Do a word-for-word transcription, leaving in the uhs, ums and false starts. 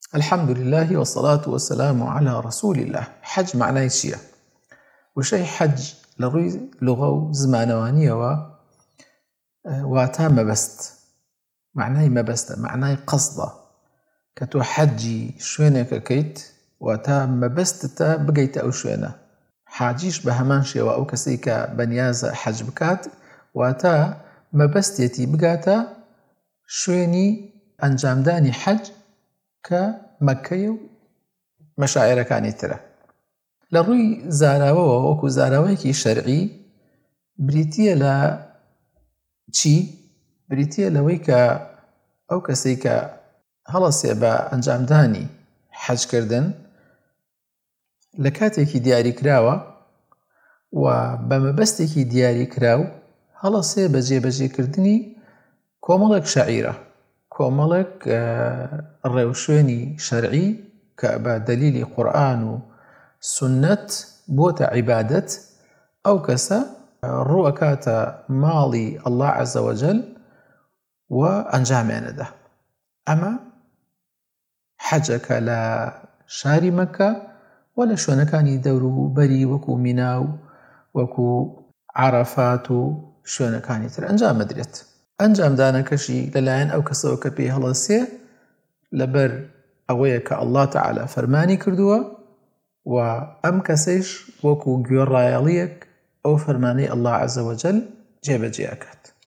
الحمد لله والصلاة والسلام على رسول الله. حج معنای چییە؟ وشەی حەج لە ڕووی لوغە و زمانەوانیەوە واتە مەبەست، معنای مەبەستە، معنای قەسدە کە تۆ حەجی شوێنێکەکەیت واتە مەبەستتە بگەیتە ئەو شوێنە. حاجیش بە هەمان شێوە ئەو کەسەی کە بەنیازە حەج بکات واتە مەبەستێتی بگاتە شوێنی ئەنجامدانی حەج کە مەککەیە و مەشاعیرەکانی ترە. لە ڕووی زاراوەوە وەکو زاراوەیەکی شەرعی بریتیە لە چی؟ بریتیە لەوەی کە ئەو کەسەی کە هەڵەسێ بە ئەنجامدانی حەجکردن لە کاتێکی دیاریکراوە و بە مەبەستێکی دیاریکراو هەڵەسێ بە جێبەجێکردنی کۆمەڵێک شەعیرە، کۆمەڵێک ڕێوشوێنی شەرعی کە بە دەلیلی قورئان و سونەت بۆتە عیبادەت، ئەو کەسە ڕوو ئەکاتە ماڵی ئەڵڵا عەزە وەجەل و ئەنجامیانەدا. ئەمە حەجەکە لە شاری مەککە و لە شوێنەکانی دەور و بەری وەکو مینا و وەکو عەرەفات و شوێنەکانی تر ئەنجام ئەدرێت. ئەنجامدانەکەشی لەلایەن ئەو کەسەوە کە پێی هەڵەسێ لەبەر ئەوەیە کە ئەڵڵا تەعالا فەرمانی کردووە و ئەم کەسەیش وەکو گوێڕایەڵیەک ئەو فەرمانەی ئەڵڵا عەزە وەجەل جێبەجێ ئەکات.